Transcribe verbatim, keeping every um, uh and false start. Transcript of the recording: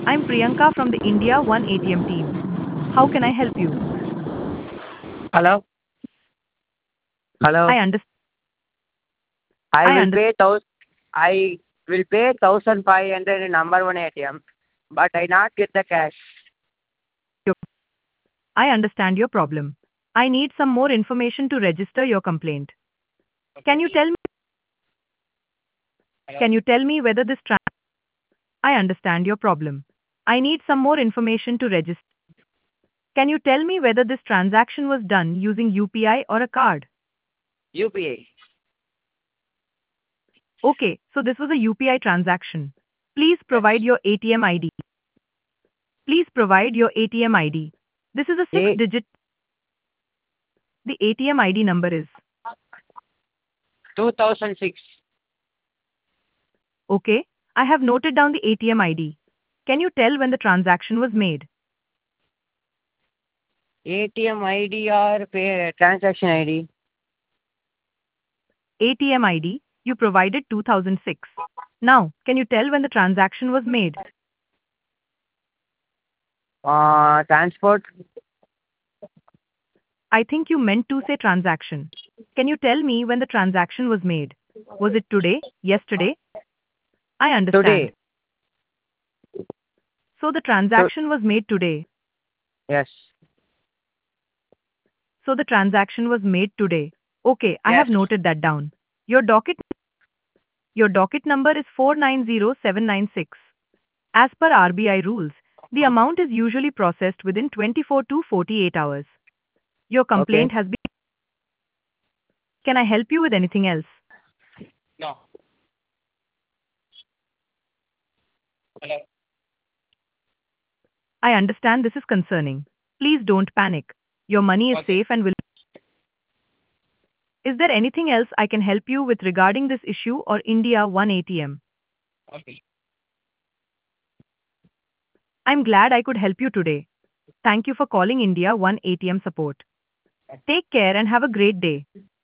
I'm Priyanka from the India One A T M team. How can I help you? Hello? Hello? I understand. I I will understand. pay thous I will pay thousand five hundred in number one A T M, but I not get the cash. I understand your problem. I need some more information to register your complaint. Can you tell me can you tell me whether this trans I understand your problem. I need some more information to register. Can you tell me whether this transaction was done using U P I or a card? U P I. Okay, so this was a U P I transaction. Please provide your A T M I D. Please provide your A T M I D. This is a six A digit. The A T M I D number is. two thousand six. Okay, I have noted down the A T M I D. Can you tell when the transaction was made? A T M I D or pay transaction I D? A T M I D, you provided two thousand six. Now, can you tell when the transaction was made? Uh, transport? I think you meant to say transaction. Can you tell me when the transaction was made? Was it today? Yesterday? I understand. Today. So the To, transaction was made today. yes. So the transaction was made today. Okay, I have Yes. noted that down. Your docket your docket number is four nine zero seven nine six. As per R B I rules, the amount is usually processed within twenty-four to forty-eight hours. Your Okay. complaint has been. Can I help you with anything else? No. Hello? I understand this is concerning. Please don't panic. Your money is Okay. safe and will. Is there anything else I can help you with regarding this issue or India One A T M? Okay. I'm glad I could help you today. Thank you for calling India One A T M support. Take care and have a great day.